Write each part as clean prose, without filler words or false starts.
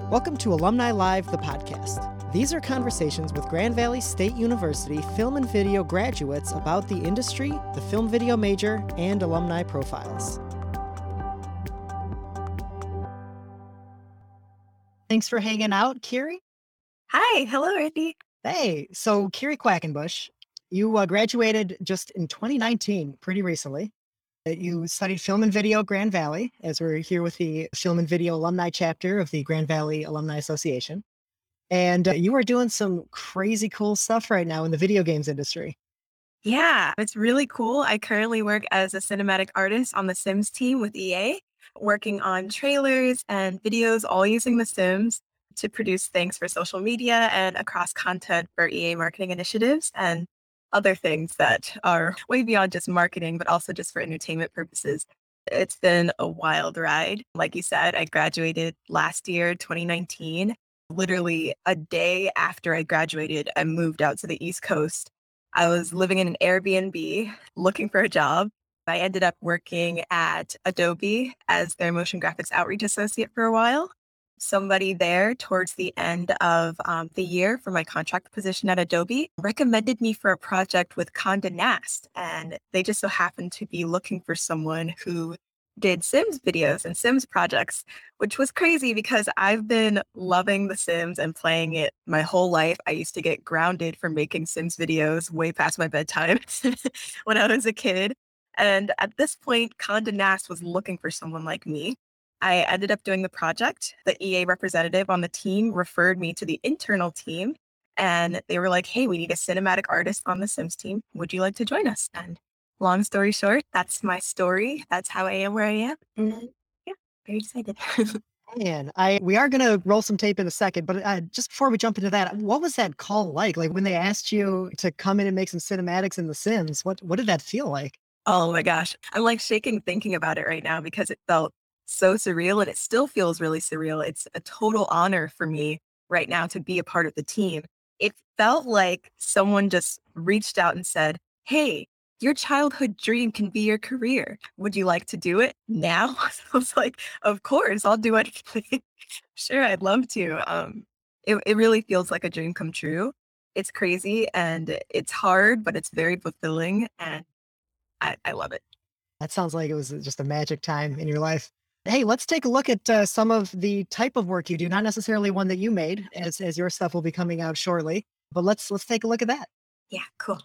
Welcome to Alumni Live, the podcast. These are conversations with Grand Valley State University film and video graduates about the industry, the film video major, and alumni profiles. Thanks for hanging out, Kiri. Hi, hello, Randy. Hey, so Kiri Quackenbush, you graduated just in 2019, pretty recently. You studied film and video at Grand Valley, as we're here with the film and video alumni chapter of the Grand Valley Alumni Association. And you are doing some crazy cool stuff right now in the video games industry. Yeah, it's really cool. I currently work as a cinematic artist on the Sims team with EA, working on trailers and videos, all using the Sims to produce things for social media and across content for EA marketing initiatives and other things that are way beyond just marketing, but also just for entertainment purposes. It's been a wild ride. Like you said, I graduated last year, 2019. Literally a day after I graduated, I moved out to the East Coast. I was living in an Airbnb looking for a job. I ended up working at Adobe as their motion graphics outreach associate for a while. Somebody there towards the end of the year for my contract position at Adobe recommended me for a project with Condé Nast. And they just so happened to be looking for someone who did Sims videos and Sims projects, which was crazy because I've been loving The Sims and playing it my whole life. I used to get grounded for making Sims videos way past my bedtime when I was a kid. And at this point, Condé Nast was looking for someone like me. I ended up doing the project. The EA representative on the team referred me to the internal team, and they were like, hey, we need a cinematic artist on the Sims team. Would you like to join us? And long story short, that's my story. That's how I am where I am. And yeah, very excited. Man, we are going to roll some tape in a second, but just before we jump into that, what was that call like? Like when they asked you to come in and make some cinematics in The Sims, what did that feel like? Oh my gosh. I'm like shaking thinking about it right now because it felt so surreal and it still feels really surreal. It's a total honor for me right now to be a part of the team. It felt like someone just reached out and said, hey, your childhood dream can be your career. Would you like to do it now? So I was like, of course, I'll do anything. Sure, I'd love to. It really feels like a dream come true. It's crazy and it's hard, but it's very fulfilling and I love it. That sounds like it was just a magic time in your life. Hey, let's take a look at some of the type of work you do, not necessarily one that you made, as your stuff will be coming out shortly. But let's take a look at that. Yeah, cool.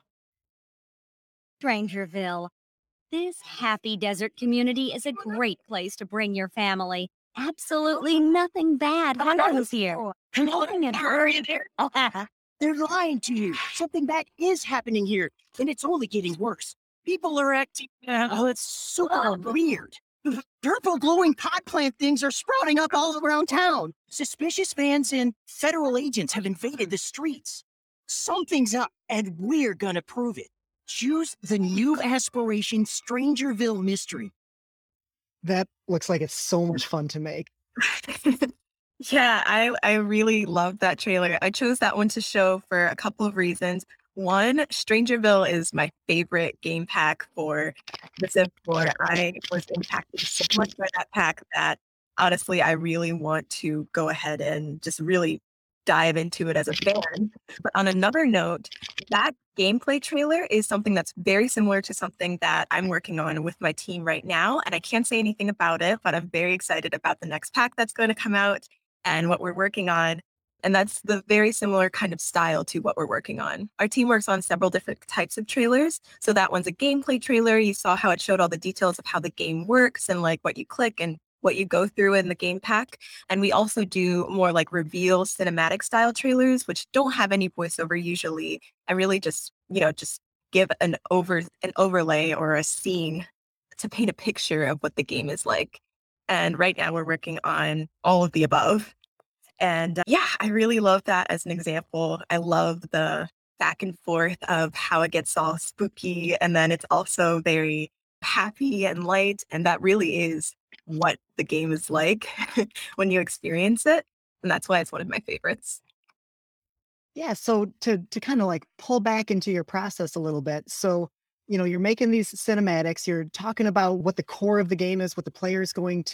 Strangerville. This happy desert community is a great place to bring your family. Absolutely nothing bad happens here. Hurry there. They're lying to you. Something bad is happening here, and it's only getting worse. People are acting, it's super weird. Purple glowing pot plant things are sprouting up all around town. Suspicious fans and federal agents have invaded the streets. Something's up, and we're gonna prove it. Choose the new aspiration Strangerville Mystery. That looks like it's so much fun to make. Yeah, I really love that trailer. I chose that one to show for a couple of reasons. One, Strangerville is my favorite game pack for the Sims 4. I was impacted so much by that pack that honestly, I really want to go ahead and just really dive into it as a fan. But on another note, that gameplay trailer is something that's very similar to something that I'm working on with my team right now. And I can't say anything about it, but I'm very excited about the next pack that's going to come out and what we're working on. And that's the very similar kind of style to what we're working on. Our team works on several different types of trailers. So that one's a gameplay trailer. You saw how it showed all the details of how the game works and like what you click and what you go through in the game pack. And we also do more like reveal cinematic style trailers, which don't have any voiceover usually. And really just give an overlay or a scene to paint a picture of what the game is like. And right now we're working on all of the above. And yeah, I really love that as an example. I love the back and forth of how it gets all spooky. And then it's also very happy and light. And that really is what the game is like when you experience it. And that's why it's one of my favorites. Yeah, so to kind of like pull back into your process a little bit. So, you're making these cinematics, you're talking about what the core of the game is, what the player is going to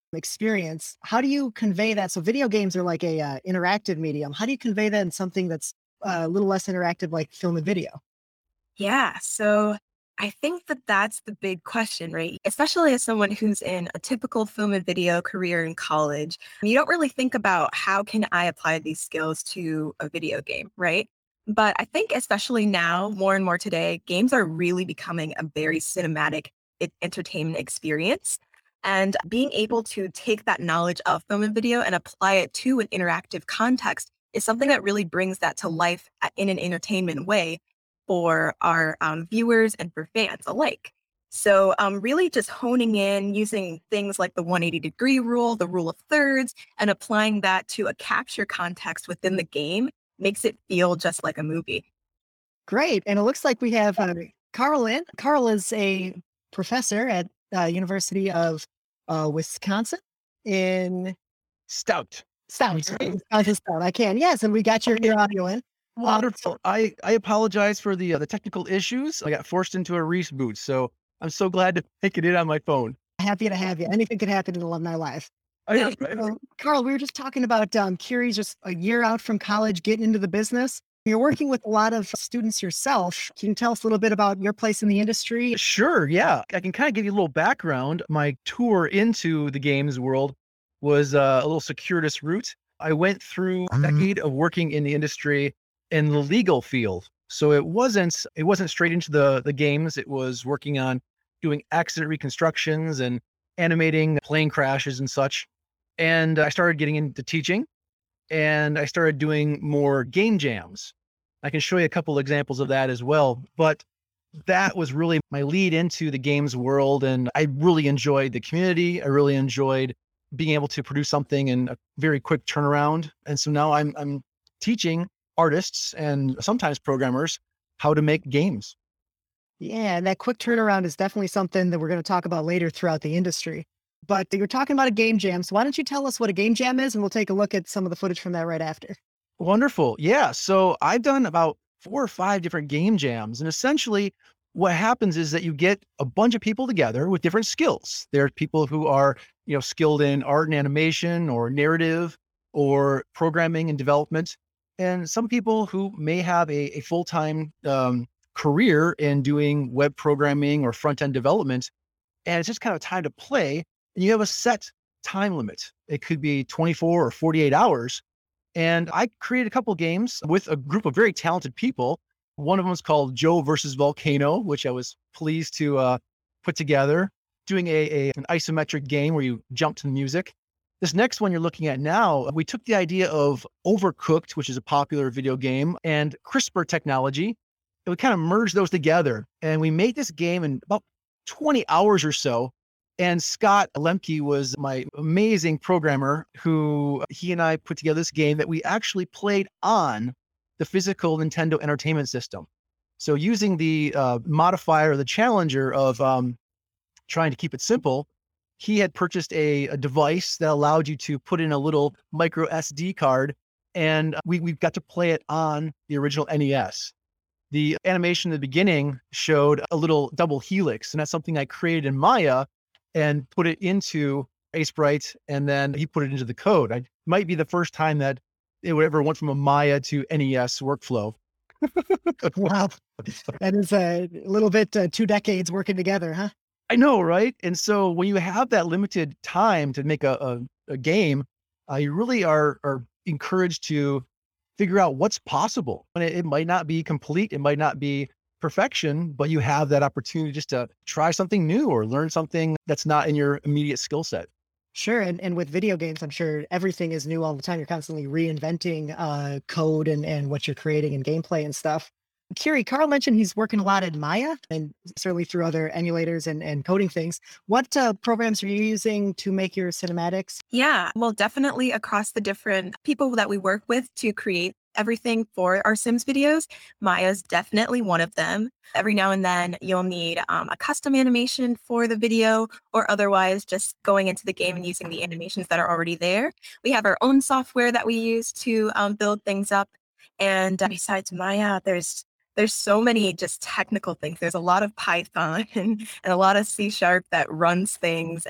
experience. How do you convey that? So video games are like a interactive medium. How do you convey that in something that's a little less interactive, like film and video? Yeah. So I think that that's the big question, right? Especially as someone who's in a typical film and video career in college, you don't really think about how can I apply these skills to a video game, right? But I think especially now, more and more today, games are really becoming a very cinematic entertainment experience. And being able to take that knowledge of film and video and apply it to an interactive context is something that really brings that to life in an entertainment way for our viewers and for fans alike. So, really just honing in using things like the 180-degree rule, the rule of thirds, and applying that to a capture context within the game makes it feel just like a movie. Great. And it looks like we have Carl in. Carl is a professor at University of Wisconsin in Stout. Stout. Wisconsin Stout. I can. Yes. And we got your audio in. Wonderful. I apologize for the technical issues. I got forced into a reboot, so I'm so glad to make it in on my phone. Happy to have you. Anything could happen in Alumni Life. Right. So, Carl, we were just talking about Curie's just a year out from college, getting into the business. You're working with a lot of students yourself. Can you tell us a little bit about your place in the industry? Sure, yeah. I can kind of give you a little background. My tour into the games world was a little circuitous route. I went through a decade of working in the industry in the legal field. So it wasn't straight into the games. It was working on doing accident reconstructions and animating plane crashes and such. And I started getting into teaching, and I started doing more game jams. I can show you a couple examples of that as well, but that was really my lead into the games world. And I really enjoyed the community. I really enjoyed being able to produce something in a very quick turnaround. And so now I'm teaching artists and sometimes programmers how to make games. Yeah, and that quick turnaround is definitely something that we're going to talk about later throughout the industry. But you're talking about a game jam. So why don't you tell us what a game jam is? And we'll take a look at some of the footage from that right after. Wonderful. Yeah. So I've done about 4 or 5 different game jams. And essentially what happens is that you get a bunch of people together with different skills. There are people who are, skilled in art and animation or narrative or programming and development. And some people who may have a full-time career in doing web programming or front-end development. And it's just kind of time to play. And you have a set time limit. It could be 24 or 48 hours. And I created a couple games with a group of very talented people. One of them was called Joe versus Volcano, which I was pleased to put together, doing an isometric game where you jump to the music. This next one you're looking at now, we took the idea of Overcooked, which is a popular video game, and CRISPR technology, and we kind of merged those together. And we made this game in about 20 hours or so. And Scott Lemke was my amazing programmer he and I put together this game that we actually played on the physical Nintendo Entertainment System. So using the modifier, the challenger of trying to keep it simple, he had purchased a device that allowed you to put in a little micro SD card, and we got to play it on the original NES. The animation in the beginning showed a little double helix, and that's something I created in Maya and put it into Sprite, and then he put it into the code. It might be the first time that it would ever went from a Maya to NES workflow. Wow. That is a little bit 2 decades working together, huh? I know, right? And so when you have that limited time to make a game, you really are encouraged to figure out what's possible. And it might not be complete, it might not be perfection, but you have that opportunity just to try something new or learn something that's not in your immediate skill set. Sure. And with video games, I'm sure everything is new all the time. You're constantly reinventing code and what you're creating and gameplay and stuff. Curie, Carl mentioned he's working a lot in Maya and certainly through other emulators and coding things. What programs are you using to make your cinematics? Yeah, well, definitely across the different people that we work with to create everything for our Sims videos, Maya's definitely one of them. Every now and then you'll need a custom animation for the video, or otherwise just going into the game and using the animations that are already there. We have our own software that we use to build things up. And besides Maya, there's so many just technical things. There's a lot of Python and a lot of C# that runs things. And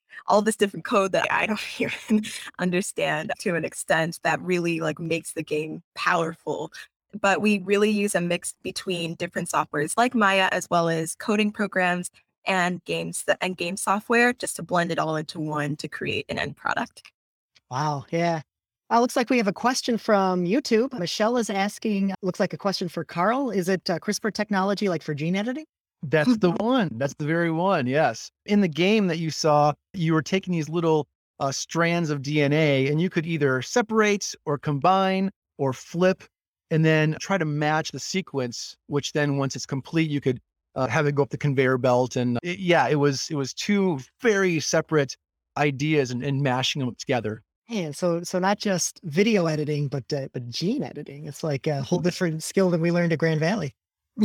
all this different code that I don't even understand to an extent that really like makes the game powerful. But we really use a mix between different softwares like Maya, as well as coding programs and game software, just to blend it all into one to create an end product. Wow. Yeah. Looks like we have a question from YouTube. Michelle is asking, looks like a question for Carl. Is it CRISPR technology like for gene editing? That's the one. That's the very one. Yes. In the game that you saw, you were taking these little strands of DNA and you could either separate or combine or flip and then try to match the sequence, which then once it's complete, you could have it go up the conveyor belt. And it was two very separate ideas and mashing them together. Man, so not just video editing, but gene editing. It's like a whole different skill than we learned at Grand Valley. We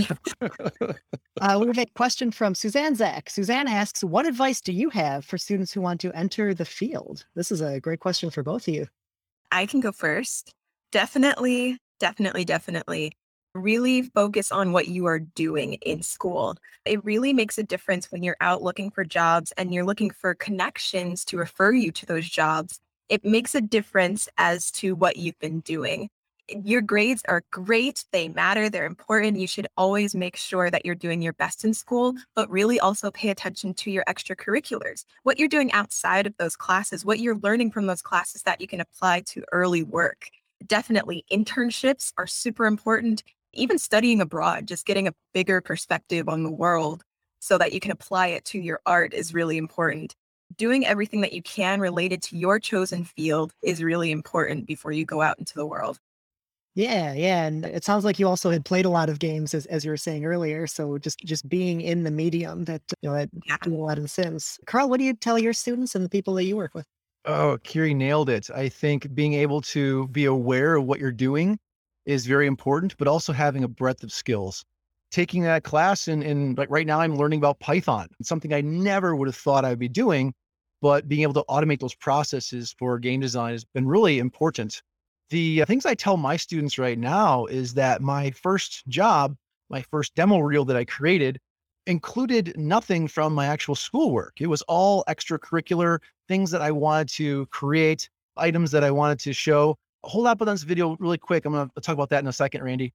have a question from Suzanne Zach. Suzanne asks, what advice do you have for students who want to enter the field? This is a great question for both of you. I can go first. Definitely, definitely, definitely. Really focus on what you are doing in school. It really makes a difference when you're out looking for jobs and you're looking for connections to refer you to those jobs. It makes a difference as to what you've been doing. Your grades are great. They matter. They're important. You should always make sure that you're doing your best in school, but really also pay attention to your extracurriculars, what you're doing outside of those classes, what you're learning from those classes that you can apply to early work. Definitely internships are super important. Even studying abroad, just getting a bigger perspective on the world so that you can apply it to your art is really important. Doing everything that you can related to your chosen field is really important before you go out into the world. Yeah, yeah. And it sounds like you also had played a lot of games as you were saying earlier. So just being in the medium that, that Yeah. doing a lot of The Sims. Carl, what do you tell your students and the people that you work with? Oh, Kiri nailed it. I think being able to be aware of what you're doing is very important, but also having a breadth of skills. Taking that class and like right now I'm learning about Python. It's something I never would have thought I'd be doing, but being able to automate those processes for game design has been really important. The things I tell my students right now is that my first job, my first demo reel that I created included nothing from my actual schoolwork. It was all extracurricular things that I wanted to create, items that I wanted to show. Hold up on this video really quick. I'm going to talk about that in a second, Randy.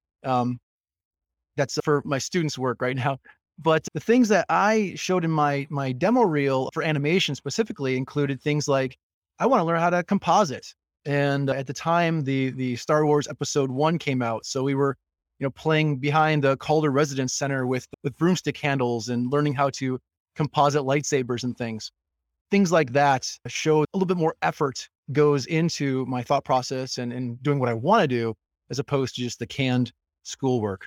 That's for my students' work right now. But the things that I showed in my demo reel for animation specifically included things like, I want to learn how to composite. And at the time, the Star Wars Episode 1 came out. So we were, playing behind the Calder Residence Center with broomstick handles and learning how to composite lightsabers and things. Things like that show a little bit more effort goes into my thought process and doing what I want to do, as opposed to just the canned schoolwork.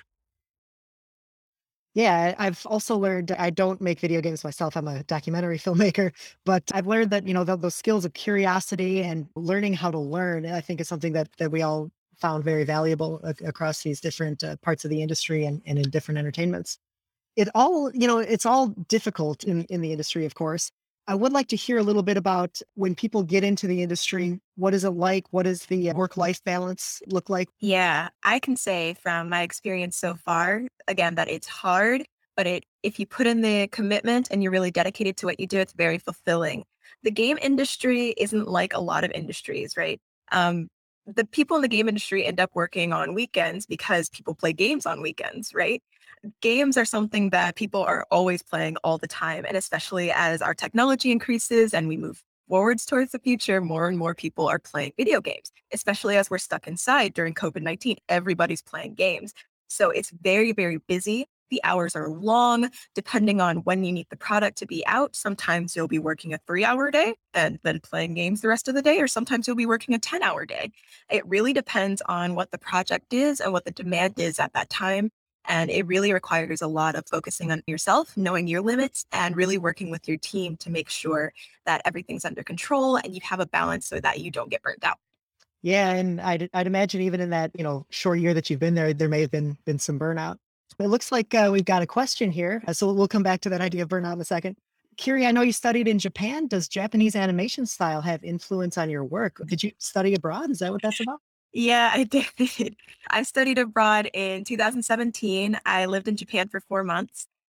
Yeah, I've also learned I don't make video games myself. I'm a documentary filmmaker, but I've learned that, those skills of curiosity and learning how to learn, I think is something that we all found very valuable across these different parts of the industry and in different entertainments. It all, it's all difficult in the industry, of course. I would like to hear a little bit about when people get into the industry, what is it like? What does the work-life balance look like? Yeah, I can say from my experience so far, again, that it's hard, but if you put in the commitment and you're really dedicated to what you do, it's very fulfilling. The game industry isn't like a lot of industries, right? The people in the game industry end up working on weekends because people play games on weekends, right? Games are something that people are always playing all the time. And especially as our technology increases and we move forwards towards the future, more and more people are playing video games, especially as we're stuck inside during COVID-19. Everybody's playing games. So it's very, very busy. The hours are long, depending on when you need the product to be out. Sometimes you'll be working a 3-hour day and then playing games the rest of the day, or sometimes you'll be working a 10-hour day. It really depends on what the project is and what the demand is at that time. And it really requires a lot of focusing on yourself, knowing your limits, and really working with your team to make sure that everything's under control and you have a balance so that you don't get burnt out. Yeah, and I'd imagine even in that short year that you've been there may have been some burnout. It looks like we've got a question here, so we'll come back to that idea of burnout in a second. Kiri, I know you studied in Japan. Does Japanese animation style have influence on your work? Did you study abroad? Is that what that's about? Yeah, I did. I studied abroad in 2017. I lived in Japan for 4 months.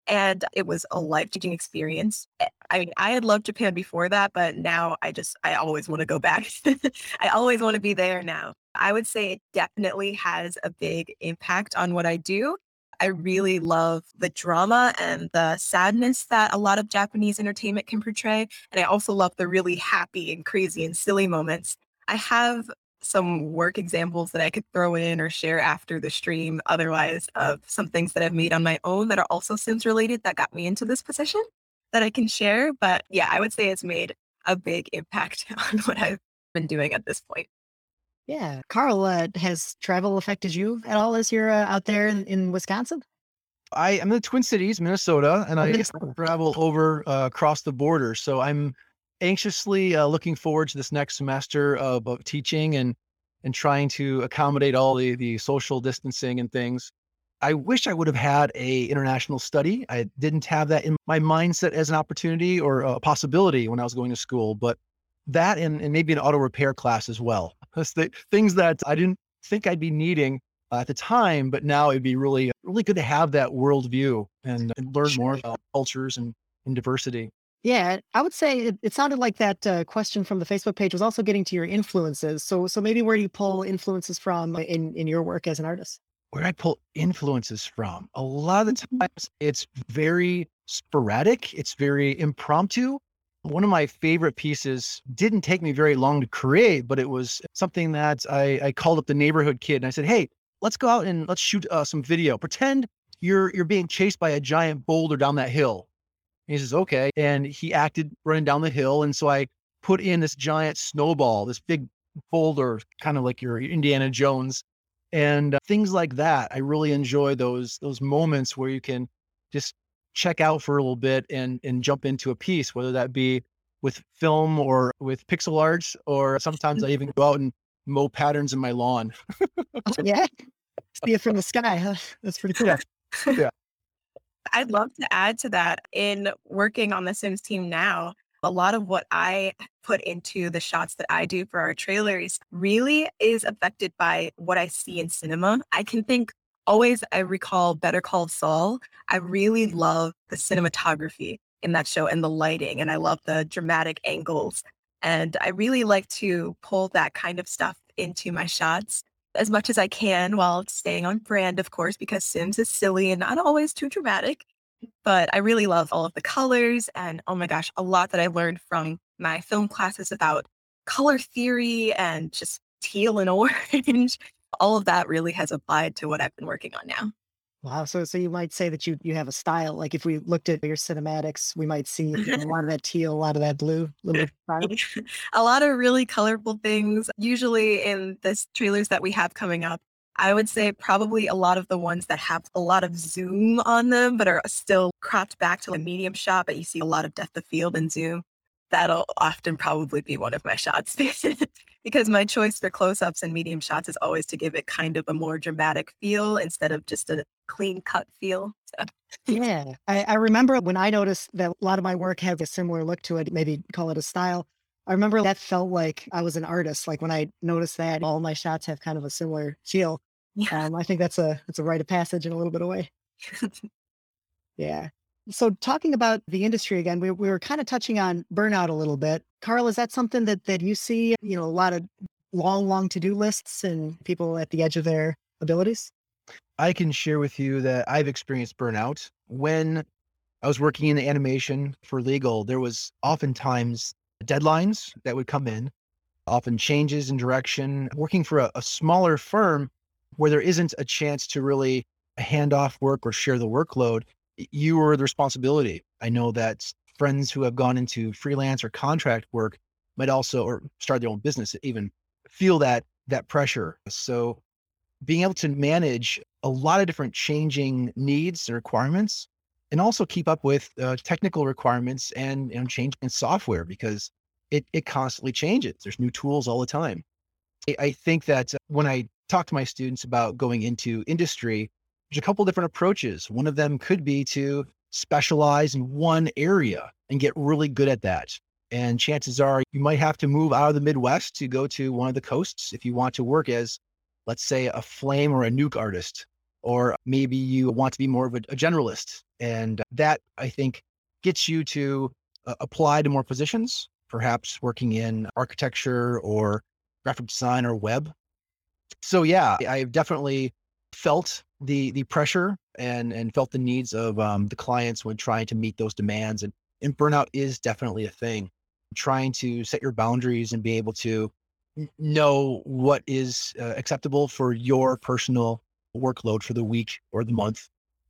And it was a life-changing experience. I mean, I had loved Japan before that, but now I always want to go back. I always want to be there now. I would say it definitely has a big impact on what I do. I really love the drama and the sadness that a lot of Japanese entertainment can portray. And I also love the really happy and crazy and silly moments. I have some work examples that I could throw in or share after the stream, otherwise, of some things that I've made on my own that are also Sims related that got me into this position that I can share. But yeah, I would say it's made a big impact on what I've been doing at this point. Yeah. Carl, has travel affected you at all as you're out there in Wisconsin? I'm in the Twin Cities, Minnesota, and I Minnesota. travel over across the border. So I'm anxiously looking forward to this next semester of teaching and trying to accommodate all the social distancing and things. I wish I would have had a international study. I didn't have that in my mindset as an opportunity or a possibility when I was going to school, but that and maybe an auto repair class as well. That's the things that I didn't think I'd be needing at the time, but now it'd be really, really good to have that worldview and learn more about cultures and diversity. Yeah, I would say it sounded like that question from the Facebook page was also getting to your influences. So maybe where do you pull influences from in your work as an artist? Where I pull influences from, a lot of the times it's very sporadic. It's very impromptu. One of my favorite pieces didn't take me very long to create, but it was something that I called up the neighborhood kid and I said, "Hey, let's go out and let's shoot some video. Pretend you're being chased by a giant boulder down that hill." And he says, "Okay." And he acted running down the hill. And so I put in this giant snowball, this big boulder, kind of like your Indiana Jones and things like that. I really enjoy those moments where you can just check out for a little bit and jump into a piece, whether that be with film or with pixel art, or sometimes I even go out and mow patterns in my lawn. Yeah. See it from the sky, huh? That's pretty cool. Yeah. Yeah. I'd love to add to that. In working on the Sims team now, a lot of what I put into the shots that I do for our trailers really is affected by what I see in cinema. I can think always, I recall Better Call Saul. I really love the cinematography in that show and the lighting, and I love the dramatic angles. And I really like to pull that kind of stuff into my shots as much as I can while staying on brand, of course, because Sims is silly and not always too dramatic. But I really love all of the colors and, oh my gosh, a lot that I learned from my film classes about color theory and just teal and orange. All of that really has applied to what I've been working on now. Wow. So you might say that you have a style. Like if we looked at your cinematics, we might see a lot of that teal, a lot of that blue, little bit of style. A lot of really colorful things, usually in the trailers that we have coming up. I would say probably a lot of the ones that have a lot of zoom on them, but are still cropped back to a medium shot, but you see a lot of depth of field and zoom. That'll often probably be one of my shots because my choice for close-ups and medium shots is always to give it kind of a more dramatic feel instead of just a clean cut feel. So. Yeah. I remember when I noticed that a lot of my work had a similar look to it, maybe call it a style. I remember that felt like I was an artist. Like when I noticed that all my shots have kind of a similar feel. Yeah. I think that's a rite of passage in a little bit of way. Yeah. So talking about the industry again, we were kind of touching on burnout a little bit. Carl, is that something that you see, a lot of long to-do lists and people at the edge of their abilities? I can share with you that I've experienced burnout. When I was working in animation for legal, there was oftentimes deadlines that would come in, often changes in direction. Working for a smaller firm where there isn't a chance to really hand off work or share the workload, you are the responsibility. I know that friends who have gone into freelance or contract work might also, or start their own business, even feel that pressure. So being able to manage a lot of different changing needs and requirements, and also keep up with technical requirements and changing in software, because it constantly changes. There's new tools all the time. I think that when I talk to my students about going into industry, there's a couple different approaches. One of them could be to specialize in one area and get really good at that. And chances are you might have to move out of the Midwest to go to one of the coasts if you want to work as, let's say, a flame or a nuke artist. or maybe you want to be more of a generalist. And that, I think, gets you to apply to more positions, perhaps working in architecture or graphic design or web. So yeah, I've definitely felt the pressure and felt the needs of the clients when trying to meet those demands. And burnout is definitely a thing. Trying to set your boundaries and be able to know what is acceptable for your personal workload for the week or the month.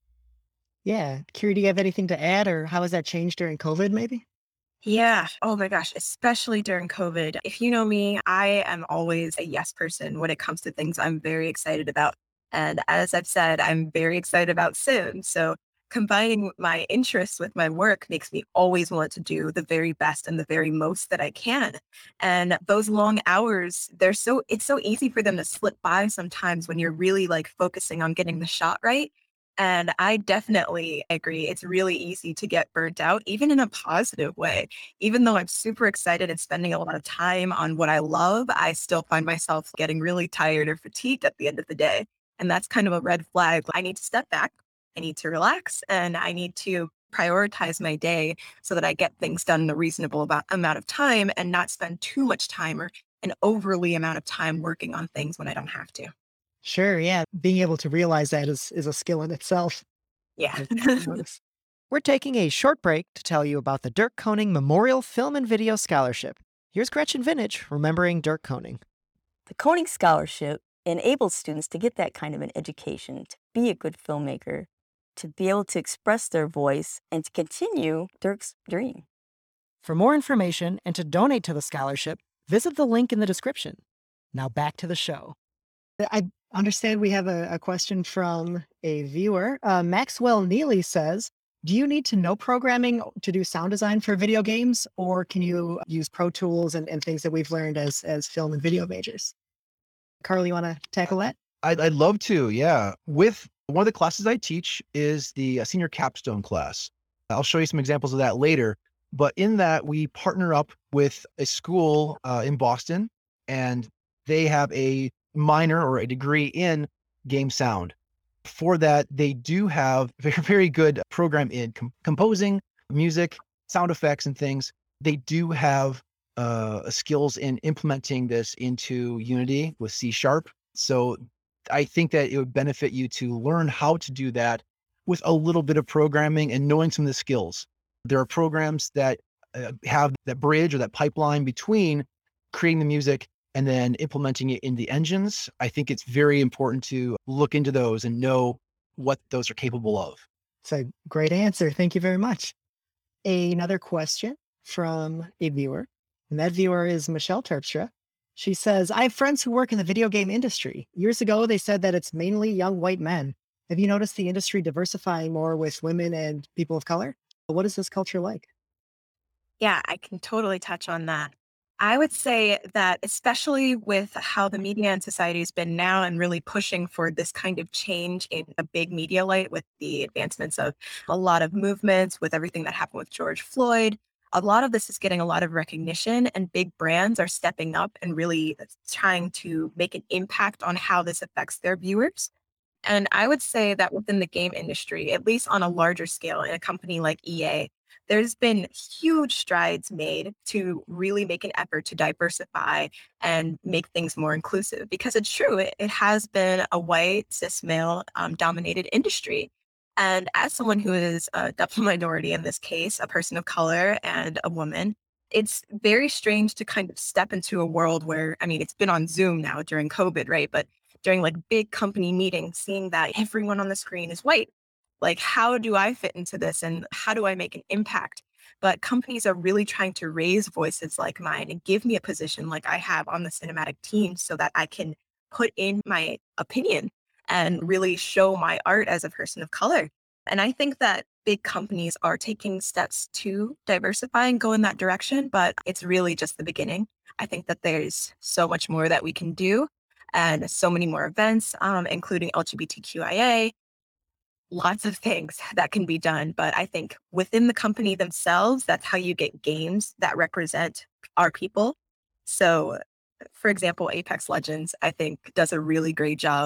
Yeah. Kiri, do you have anything to add, or how has that changed during COVID maybe? Yeah. Oh my gosh. Especially during COVID. If you know me, I am always a yes person when it comes to things I'm very excited about. And as I've said, I'm very excited about Sims. So combining my interests with my work makes me always want to do the very best and the very most that I can. And those long hours, it's so easy for them to slip by sometimes when you're really like focusing on getting the shot right. And I definitely agree. It's really easy to get burnt out, even in a positive way. Even though I'm super excited and spending a lot of time on what I love, I still find myself getting really tired or fatigued at the end of the day. And that's kind of a red flag. I need to step back, I need to relax, and I need to prioritize my day so that I get things done in a reasonable amount of time and not spend too much time or an overly amount of time working on things when I don't have to. Sure. Yeah. Being able to realize that is a skill in itself. Yeah. I've noticed. We're taking a short break to tell you about the Dirk Koning Memorial Film and Video Scholarship. Here's Gretchen Vintage remembering Dirk Koning. The Koenig Scholarship enables students to get that kind of an education, to be a good filmmaker, to be able to express their voice, and to continue Dirk's dream. For more information and to donate to the scholarship, visit the link in the description. Now back to the show. I understand we have a question from a viewer. Maxwell Neely says, do you need to know programming to do sound design for video games, or can you use Pro Tools and things that we've learned as film and video majors? Carl, you want to tackle that? I'd love to, yeah. With one of the classes I teach is the senior capstone class. I'll show you some examples of that later. But in that, we partner up with a school in Boston, and they have a minor or a degree in game sound. For that, they do have very, very good program in composing music, sound effects, and things. They do have skills in implementing this into Unity with C#. So I think that it would benefit you to learn how to do that with a little bit of programming and knowing some of the skills. There are programs that have that bridge or that pipeline between creating the music and then implementing it in the engines. I think it's very important to look into those and know what those are capable of. It's a great answer. Thank you very much. Another question from a viewer, and that viewer is Michelle Terpstra. She says, I have friends who work in the video game industry. Years ago, they said that it's mainly young white men. Have you noticed the industry diversifying more with women and people of color? What is this culture like? Yeah, I can totally touch on that. I would say that especially with how the media and society has been now and really pushing for this kind of change in a big media light with the advancements of a lot of movements, with everything that happened with George Floyd, a lot of this is getting a lot of recognition, and big brands are stepping up and really trying to make an impact on how this affects their viewers. And I would say that within the game industry, at least on a larger scale, in a company like EA, there's been huge strides made to really make an effort to diversify and make things more inclusive. Because it's true, it has been a white, cis male dominated industry. And as someone who is a double minority in this case, a person of color and a woman, it's very strange to kind of step into a world where, I mean, it's been on Zoom now during COVID, right? But during like big company meetings, seeing that everyone on the screen is white, like, how do I fit into this and how do I make an impact? But companies are really trying to raise voices like mine and give me a position like I have on the cinematic team so that I can put in my opinion and really show my art as a person of color. And I think that big companies are taking steps to diversify and go in that direction, but it's really just the beginning. I think that there's so much more that we can do and so many more events, including LGBTQIA, lots of things that can be done. But I think within the company themselves, that's how you get games that represent our people. So, for example, Apex Legends, I think, does a really great job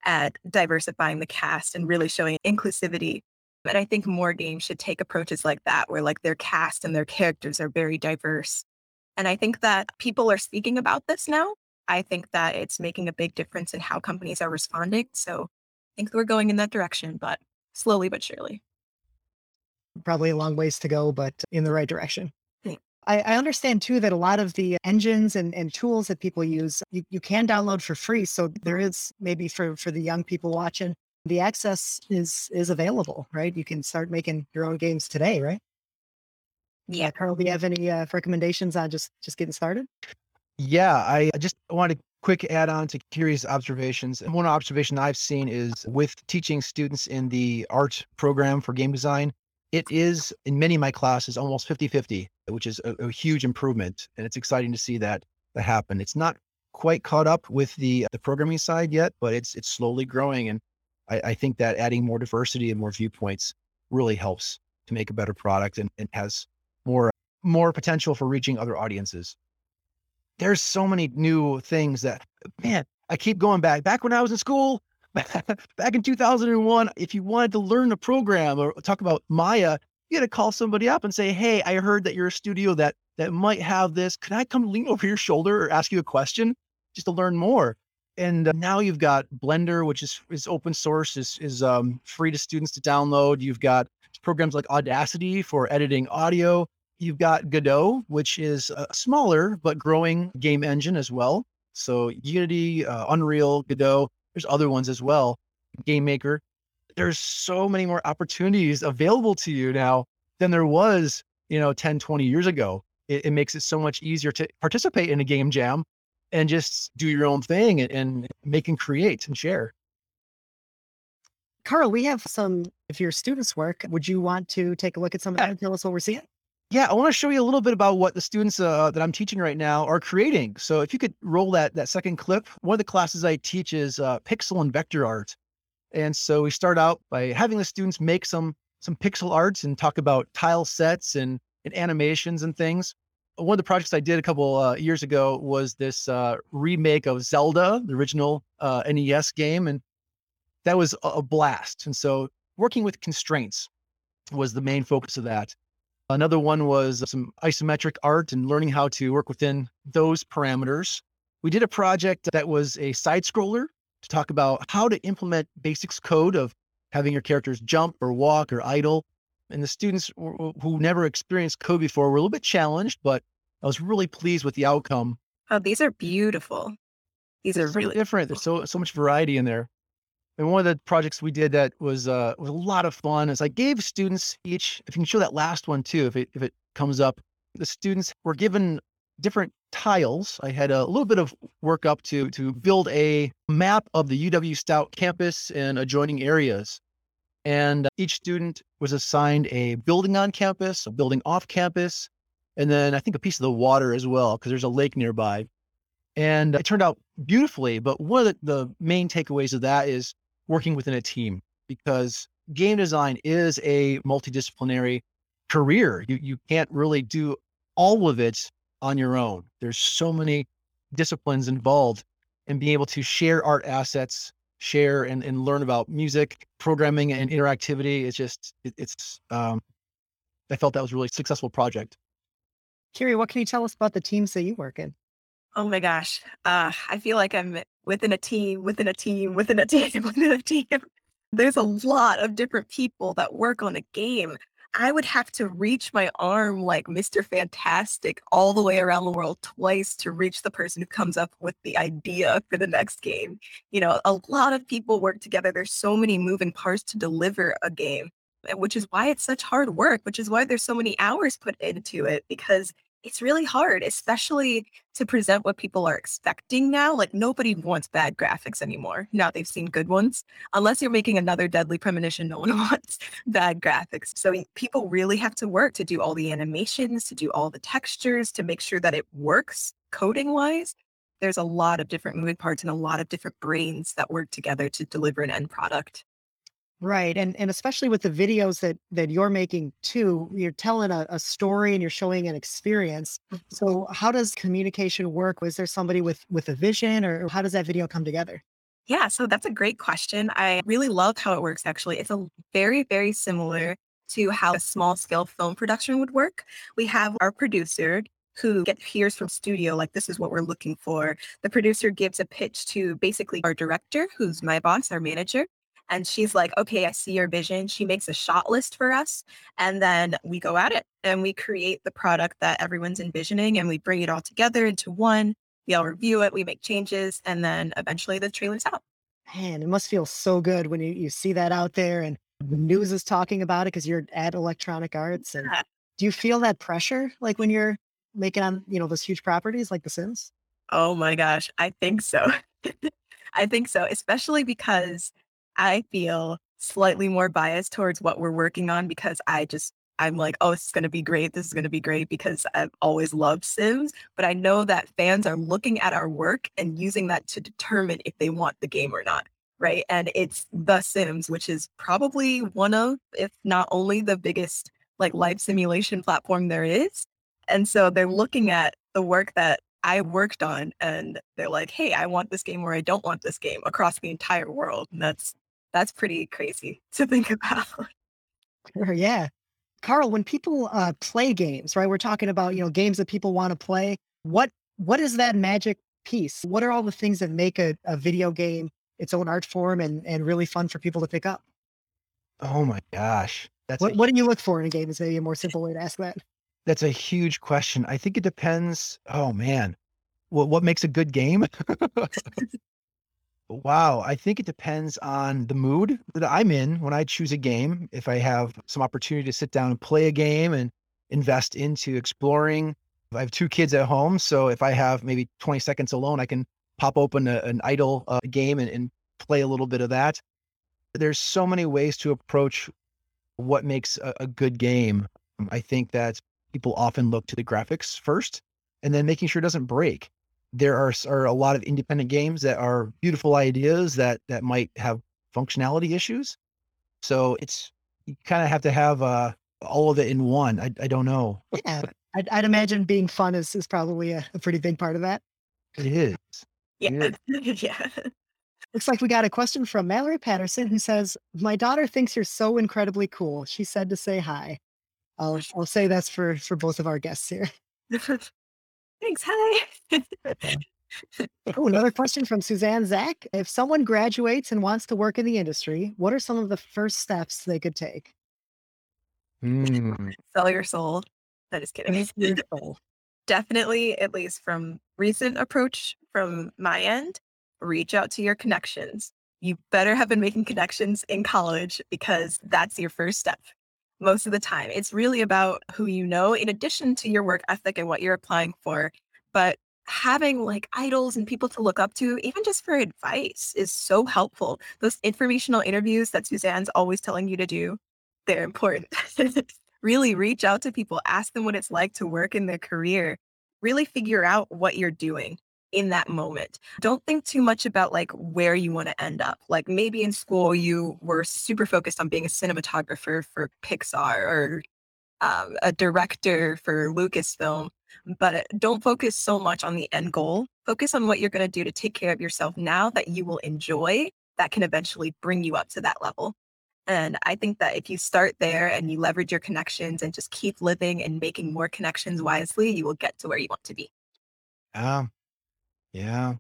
at diversifying the cast and really showing inclusivity. And I think more games should take approaches like that, where like their cast and their characters are very diverse. And I think that people are speaking about this now. I think that it's making a big difference in how companies are responding. So I think we're going in that direction, but slowly but surely. Probably a long ways to go, but in the right direction. Yeah. I understand too that a lot of the engines and tools that people use, you can download for free. So there is maybe for the young people watching, the access is available, right? You can start making your own games today, right? Yeah. Carl, do you have any recommendations on just getting started? Yeah, I just wanted to quick add on to Kiri's observations. And one observation I've seen is with teaching students in the art program for game design, it is in many of my classes almost 50-50, which is a huge improvement. And it's exciting to see that happen. It's not quite caught up with the programming side yet, but it's slowly growing. And I think that adding more diversity and more viewpoints really helps to make a better product and has more potential for reaching other audiences. There's so many new things that, man, I keep going back when I was in school, back in 2001, if you wanted to learn a program or talk about Maya, you had to call somebody up and say, hey, I heard that you're a studio that might have this. Can I come lean over your shoulder or ask you a question just to learn more? And now you've got Blender, which is open source, is free to students to download. You've got programs like Audacity for editing audio. You've got Godot, which is a smaller but growing game engine as well. So Unity, Unreal, Godot, there's other ones as well. Game Maker. There's so many more opportunities available to you now than there was, 10, 20 years ago. It makes it so much easier to participate in a game jam and just do your own thing and make and create and share. Carl, we have some of your students' work. Would you want to take a look at some of that and tell us what we're seeing? Yeah, I want to show you a little bit about what the students that I'm teaching right now are creating. So if you could roll that second clip, one of the classes I teach is pixel and vector art. And so we start out by having the students make some pixel arts and talk about tile sets and animations and things. One of the projects I did a couple years ago was this remake of Zelda, the original NES game. And that was a blast. And so working with constraints was the main focus of that. Another one was some isometric art and learning how to work within those parameters. We did a project that was a side scroller to talk about how to implement basics code of having your characters jump or walk or idle. And the students who never experienced code before were a little bit challenged, but I was really pleased with the outcome. Oh, these are beautiful. These are really different. There's so much variety in there. And one of the projects we did that was a lot of fun is I gave students each, if you can show that last one too, if it comes up, the students were given different tiles. I had a little bit of work up to build a map of the UW Stout campus and adjoining areas. And each student was assigned a building on campus, a building off campus, and then I think a piece of the water as well, because there's a lake nearby. And it turned out beautifully. But one of the main takeaways of that is working within a team, because game design is a multidisciplinary career. You can't really do all of it on your own. There's so many disciplines involved, and being able to share art assets, share and learn about music, programming and interactivity. I felt that was a really successful project. Kiri, what can you tell us about the teams that you work in? Oh my gosh. I feel like I'm within a team, within a team, within a team, within a team. There's a lot of different people that work on a game. I would have to reach my arm like Mr. Fantastic all the way around the world twice to reach the person who comes up with the idea for the next game. A lot of people work together. There's so many moving parts to deliver a game, which is why it's such hard work, which is why there's so many hours put into it, because it's really hard, especially to present what people are expecting now. Like nobody wants bad graphics anymore. Now they've seen good ones. Unless you're making another Deadly Premonition, no one wants bad graphics. So people really have to work to do all the animations, to do all the textures, to make sure that it works coding wise. There's a lot of different moving parts and a lot of different brains that work together to deliver an end product. Right. And especially with the videos that you're making too, you're telling a story and you're showing an experience. So how does communication work? Was there somebody with a vision, or how does that video come together? Yeah, so that's a great question. I really love how it works, actually. It's a very, very similar to how a small scale film production would work. We have our producer who hears from studio, like, this is what we're looking for. The producer gives a pitch to basically our director, who's my boss, our manager. And she's like, okay, I see your vision. She makes a shot list for us. And then we go at it and we create the product that everyone's envisioning and we bring it all together into one. We all review it, we make changes, and then eventually the trailer's out. Man, it must feel so good when you see that out there and the news is talking about it because you're at Electronic Arts. And Yeah. do you feel that pressure like when you're making on, those huge properties like The Sims? Oh my gosh, I think so. I think so, especially because I feel slightly more biased towards what we're working on because I'm like, oh, this is going to be great. This is going to be great because I've always loved Sims. But I know that fans are looking at our work and using that to determine if they want the game or not. Right. And it's The Sims, which is probably one of, if not only the biggest like life simulation platform there is. And so they're looking at the work that I worked on and they're like, hey, I want this game or I don't want this game across the entire world. And that's pretty crazy to think about. Sure, yeah. Carl, when people play games, right? We're talking about, games that people want to play. What is that magic piece? What are all the things that make a video game its own art form and really fun for people to pick up? Oh my gosh. What do you look for in a game is maybe a more simple way to ask that. That's a huge question. I think it depends. Oh man. What makes a good game? Wow, I think it depends on the mood that I'm in when I choose a game. If I have some opportunity to sit down and play a game and invest into exploring. I have 2 kids at home, so if I have maybe 20 seconds alone, I can pop open an idle game and play a little bit of that. There's so many ways to approach what makes a good game. I think that people often look to the graphics first and then making sure it doesn't break. There are a lot of independent games that are beautiful ideas that might have functionality issues. So you kind of have to have all of it in one. I don't know. Yeah. I'd imagine being fun is probably a pretty big part of that. It is. Yeah. It Yeah. Looks like we got a question from Mallory Patterson who says, "My daughter thinks you're so incredibly cool. She said to say hi." I'll say that's for both of our guests here. Thanks. Hi. Oh, another question from Suzanne Zach. If someone graduates and wants to work in the industry, what are some of the first steps they could take? Sell your soul. No, just kidding. Beautiful. Definitely, at least from recent approach from my end, reach out to your connections. You better have been making connections in college because that's your first step. Most of the time, it's really about who you know, in addition to your work ethic and what you're applying for. But having like idols and people to look up to, even just for advice, is so helpful. Those informational interviews that Suzanne's always telling you to do, they're important. Really reach out to people, ask them what it's like to work in their career, really figure out what you're doing in that moment. Don't think too much about like where you want to end up. Like maybe in school you were super focused on being a cinematographer for Pixar or a director for Lucasfilm, but don't focus so much on the end goal. Focus on what you're going to do to take care of yourself now that you will enjoy, that can eventually bring you up to that level. And I think that if you start there and you leverage your connections and just keep living and making more connections wisely, you will get to where you want to be. Yeah. Yeah.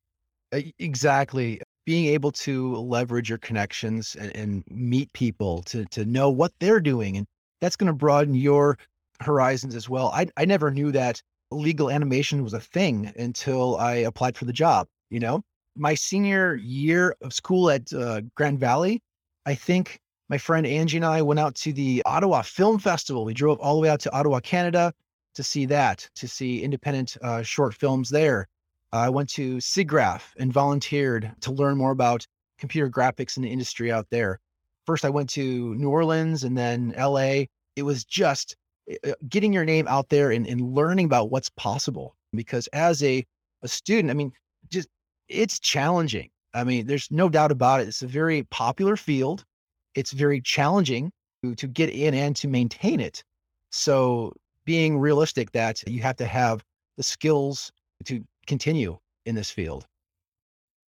Exactly. Being able to leverage your connections and meet people to know what they're doing. And that's going to broaden your horizons as well. I never knew that legal animation was a thing until I applied for the job. My senior year of school at Grand Valley, I think my friend Angie and I went out to the Ottawa Film Festival. We drove all the way out to Ottawa, Canada to see independent short films there. I went to SIGGRAPH and volunteered to learn more about computer graphics in the industry out there. First, I went to New Orleans and then LA. It was just getting your name out there and learning about what's possible. Because as a student, I mean, it's challenging. I mean, there's no doubt about it. It's a very popular field. It's very challenging to get in and to maintain it. So being realistic that you have to have the skills to continue in this field.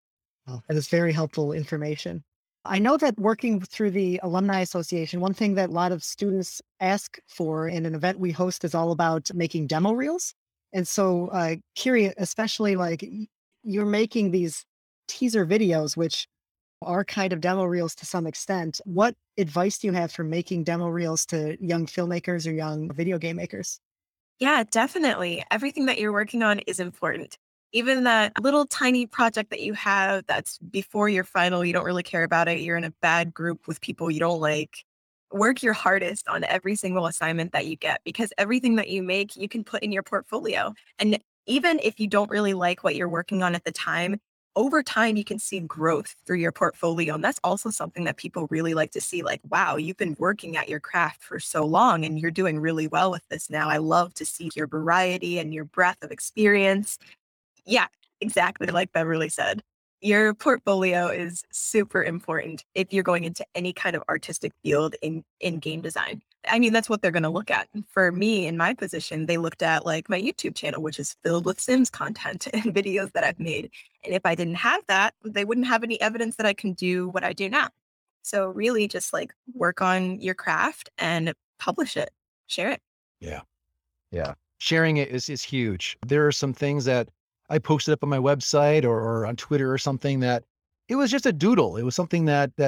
Oh, that is very helpful information. I know that working through the Alumni Association, one thing that a lot of students ask for in an event we host is all about making demo reels. And so, curious, especially like you're making these teaser videos, which are kind of demo reels to some extent. What advice do you have for making demo reels to young filmmakers or young video game makers? Yeah, definitely. Everything that you're working on is important. Even that little tiny project that you have that's before your final, you don't really care about it. You're in a bad group with people you don't like. Work your hardest on every single assignment that you get because everything that you make, you can put in your portfolio. And even if you don't really like what you're working on at the time, over time, you can see growth through your portfolio. And that's also something that people really like to see like, wow, you've been working at your craft for so long and you're doing really well with this now. I love to see your variety and your breadth of experience. Yeah, exactly like Beverly said. Your portfolio is super important if you're going into any kind of artistic field in game design. I mean, that's what they're going to look at. For me, in my position, they looked at like my YouTube channel, which is filled with Sims content and videos that I've made. And if I didn't have that, they wouldn't have any evidence that I can do what I do now. So really just like work on your craft and publish it, share it. Yeah. Yeah. Sharing it is huge. There are some things that I posted up on my website or on Twitter or something that it was just a doodle. It was something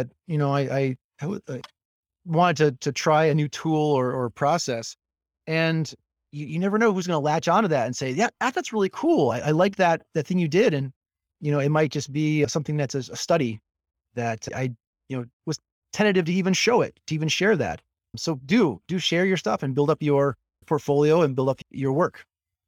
I wanted to try a new tool or process. And you never know who's going to latch onto that and say, yeah, that's really cool. I like that thing you did. And, it might just be something that's a study that I, was tentative to even show it, to even share that. So do share your stuff and build up your portfolio and build up your work.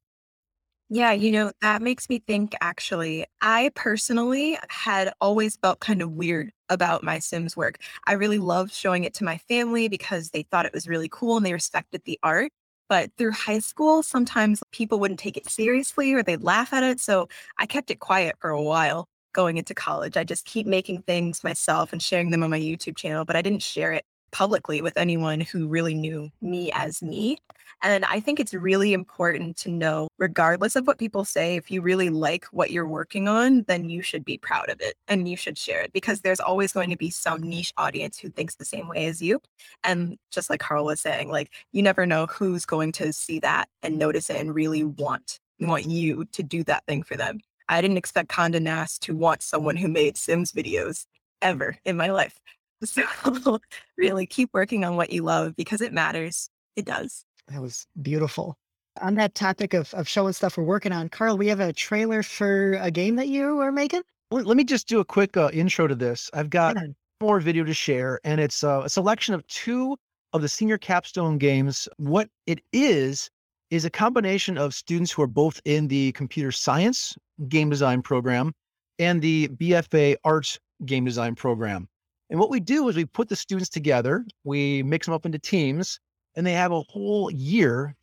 Yeah, that makes me think actually, I personally had always felt kind of weird about my Sims work. I really loved showing it to my family because they thought it was really cool and they respected the art. But through high school, sometimes people wouldn't take it seriously or they'd laugh at it. So I kept it quiet for a while going into college. I just keep making things myself and sharing them on my YouTube channel, but I didn't share it publicly with anyone who really knew me as me. And I think it's really important to know, regardless of what people say, if you really like what you're working on, then you should be proud of it and you should share it because there's always going to be some niche audience who thinks the same way as you. And just like Carl was saying, like, you never know who's going to see that and notice it and really want you to do that thing for them. I didn't expect Condé Nast to want someone who made Sims videos ever in my life. So really keep working on what you love because it matters. It does. That was beautiful. On that topic of showing stuff we're working on, Carl, we have a trailer for a game that you are making. Let me just do a quick intro to this. I've got Yeah. more video to share, and it's a selection of 2 of the senior capstone games. What it is a combination of students who are both in the computer science game design program and the BFA art game design program. And what we do is we put the students together, we mix them up into teams, and they have a whole year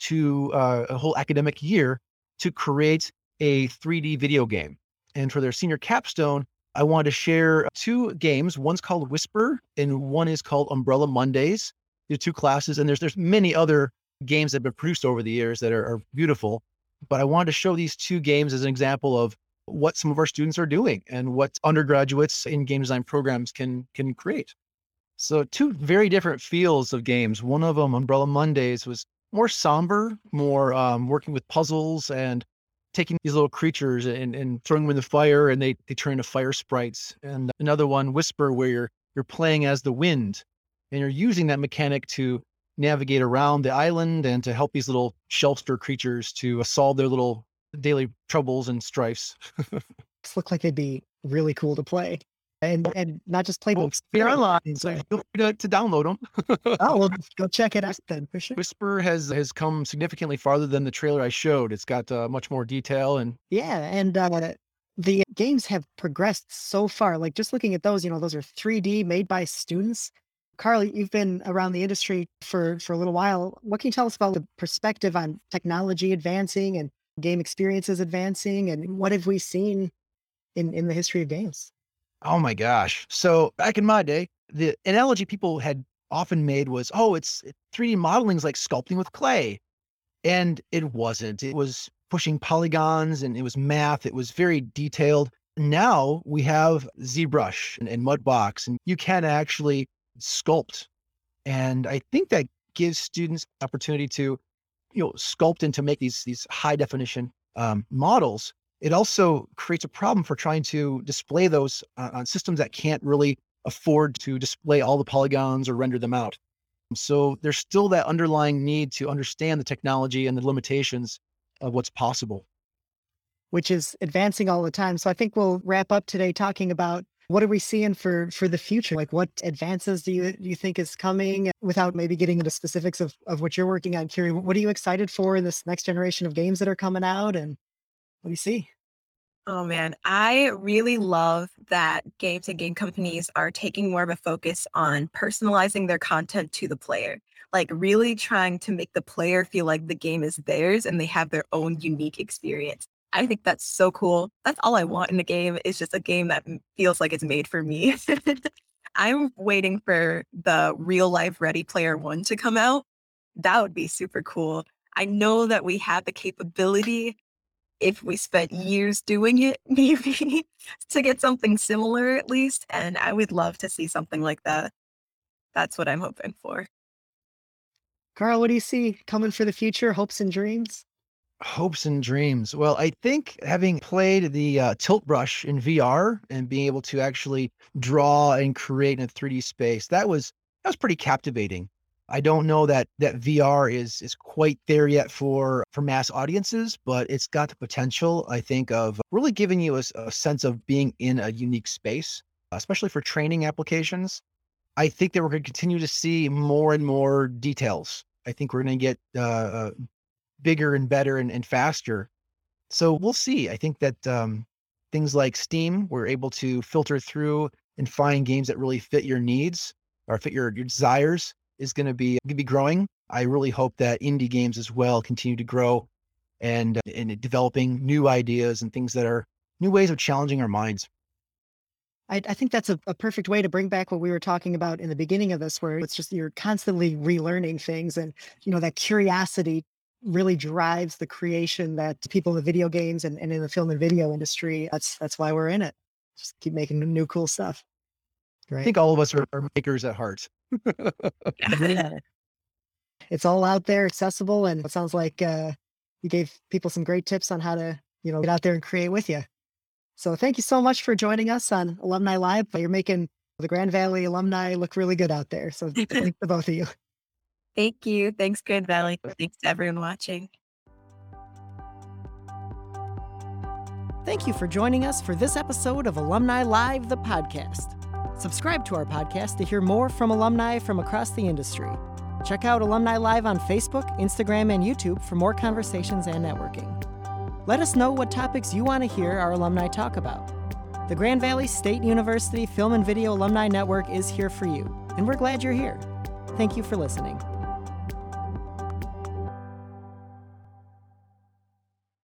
a whole academic year to create a 3D video game. And for their senior capstone, I wanted to share 2 games. One's called Whisper and one is called Umbrella Mondays. The 2 classes, and there's many other games that have been produced over the years that are beautiful. But I wanted to show these 2 games as an example of what some of our students are doing and what undergraduates in game design programs can create. So 2 very different feels of games. One of them, Umbrella Mondays, was more somber, more working with puzzles and taking these little creatures and throwing them in the fire, and they turn into fire sprites. And another one, Whisper, where you're playing as the wind, and you're using that mechanic to navigate around the island and to help these little shelfster creatures to solve their little daily troubles and strifes. This look like they'd be really cool to play. And not just play Well, books. they're online, so feel free to download them. Oh, well, go check it out then for sure. Whisper has come significantly farther than the trailer I showed. It's got much more detail and Yeah, and the games have progressed so far. Like just looking at those, those are 3D made by students. Carl, you've been around the industry for a little while. What can you tell us about the perspective on technology advancing and game experiences advancing, and what have we seen in the history of games? oh my gosh. So back in my day, the analogy people had often made was, oh, it's 3D modeling is like sculpting with clay. And it wasn't. It was pushing polygons and it was math. It was very detailed. Now we have ZBrush and Mudbox, and you can actually sculpt. And I think that gives students the opportunity to, sculpt and to make these high definition models. It also creates a problem for trying to display those on systems that can't really afford to display all the polygons or render them out. So there's still that underlying need to understand the technology and the limitations of what's possible. Which is advancing all the time. So I think we'll wrap up today talking about what are we seeing for the future? Like what advances do you think is coming without maybe getting into specifics of what you're working on, Kiri? What are you excited for in this next generation of games that are coming out, and what do you see? Oh man, I really love that games and game companies are taking more of a focus on personalizing their content to the player. Like really trying to make the player feel like the game is theirs and they have their own unique experience. I think that's so cool. That's all I want in a game is just a game that feels like it's made for me. I'm waiting for the real life Ready Player One to come out. That would be super cool. I know that we have the capability if we spent years doing it, maybe to get something similar at least. And I would love to see something like that. That's what I'm hoping for. Carl, what do you see coming for the future? Hopes and dreams? Hopes and dreams. Well, I think having played the Tilt Brush in VR and being able to actually draw and create in a 3D space, that was pretty captivating. I don't know that VR is quite there yet for mass audiences, but it's got the potential, I think, of really giving you a sense of being in a unique space, especially for training applications. I think that we're going to continue to see more and more details. I think we're going to get bigger and better and faster. So we'll see. I think that things like Steam, we're able to filter through and find games that really fit your needs or fit your desires is going to be growing. I really hope that indie games as well continue to grow and developing new ideas and things that are new ways of challenging our minds. I think that's a perfect way to bring back what we were talking about in the beginning of this, where it's just you're constantly relearning things, and that curiosity really drives the creation that people in the video games and in the film and video industry. That's why we're in it. Just keep making new cool stuff. Right? I think all of us are makers at heart. Yeah. It's all out there, accessible, and it sounds like you gave people some great tips on how to get out there and create with you. So thank you so much for joining us on Alumni Live. You're making the Grand Valley alumni look really good out there. So thanks to both of you. Thank you. Thanks, Grand Valley. Thanks to everyone watching. Thank you for joining us for this episode of Alumni Live, the podcast. Subscribe to our podcast to hear more from alumni from across the industry. Check out Alumni Live on Facebook, Instagram, and YouTube for more conversations and networking. Let us know what topics you want to hear our alumni talk about. The Grand Valley State University Film and Video Alumni Network is here for you, and we're glad you're here. Thank you for listening.